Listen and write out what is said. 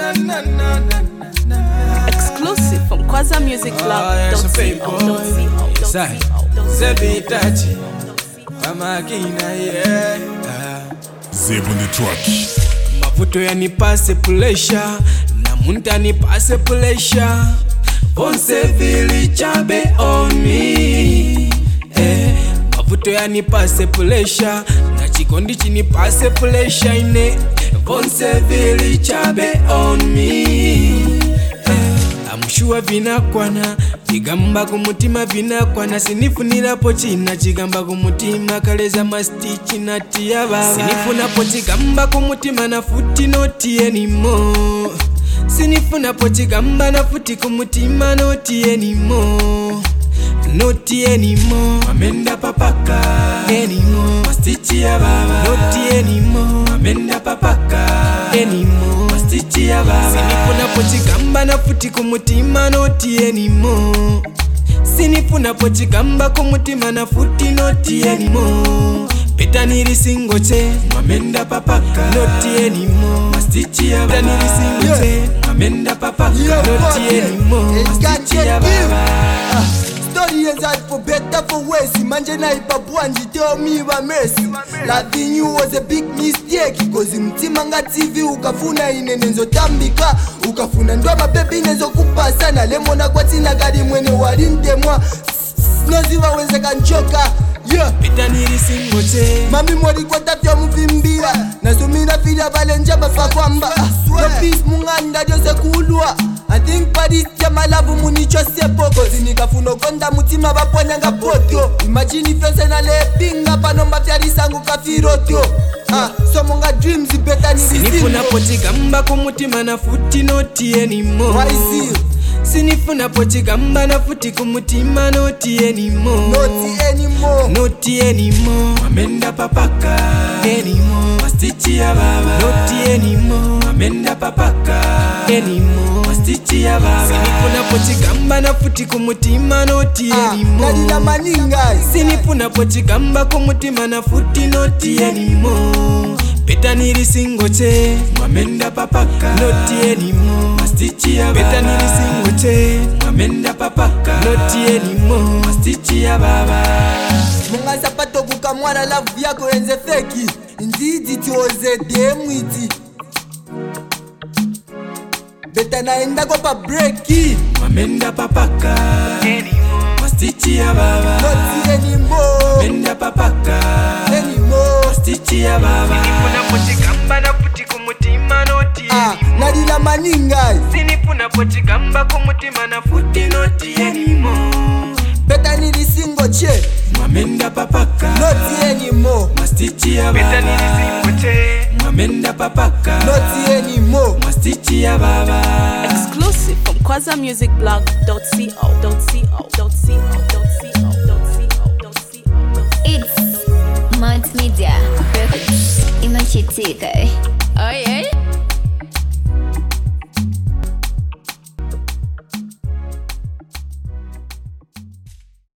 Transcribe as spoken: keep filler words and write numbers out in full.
Exclusive from Kwaza Music Blog. Zeb on the track. Mavuto yanipase pulesha na munta nipase pulesha. Vonse vili chabe on me. Eh, mavuto yanipase pulesha na chikondi chinipase pulesha ine. Vonse vili chabe on me. Amushua vinakwana chigamba kumutima vinakwana sinifunira po china chigamba kumutima kaleza mastichi natia baba sinifuna po chigamba kumutima na futi noti anymore sinifuna po chigamba na futi kumutima noti anymore noti anymore amenda papaka anymore mastichi ya baba noti anymore amenda papaka anymore mastichi ya baba sinifuna po chigamba na futi kumutima noti anymore sinifuna po chigamba kumutima na futi noti anymore Peta niri singoche amenda papaka noti anymore mastichi ya baba niri singoche amenda papaka noti anymore mastichi ya baba. Story is hard for better for worse. Manje na ipapuanji tell me wa mercy. Loving you was a big mistake. Cause mtima nga T V ukafuna inenenzo tambika. Ukafuna ndwa mabebi nezo kupasa na lemona kwa tina gari mwene warinde mwa. Noziwa wenze kanchoka. Yeah. Peta niri singoche Mami mwari kwa tafya mvimbira Nazumina fila valenja bafa kwamba No peace munganda jose kulua I think Paris ya malavu municho sepo Kozi nikafuno konda mutima baponyanga poto Imagine fense na lepinga panomba fyari sangu kafirotyo Ah, so munga dreams beta niri singo Sinifuna po chigamba kumutima na futi noti anymore Why is you? Sinifuna po chigamba na futi kumutima noti anymore Noti anymore Noti anymore amenda papaka anymore mastichi ya baba Noti anymore amenda papaka anymore mastichi ya baba Sinifuna po chigamba na futi kumutima noti anymore ah, Nadila maninga Sinifuna po chigamba kumutima na futi noti anymore Peta niri singoche amenda papaka noti anymore mastichi ya baba Peta niri singoche amenda papaka noti anymore mastichi ya baba. Munga sapato kukamwara love yako enze feki Indeed it was a damn witty Beta naenda kwa pa breaki Amenda papaka anymore mastichi ya baba Noti anymore Amenda papaka anymore mastichi ya baba Sinifuna po chigamba na futi kumutima noti ah, Nadila maninga Sinifuna po chigamba kumutima na futi noti anymore Beta nili singo che Amenda papaka Noti anymore mastichi ya baba Beta nili singo che Amenda papaka Noti anymore mastichi ya baba. Exclusive from Kwaza Music Blog. It's Multimedia Records. Imachitika.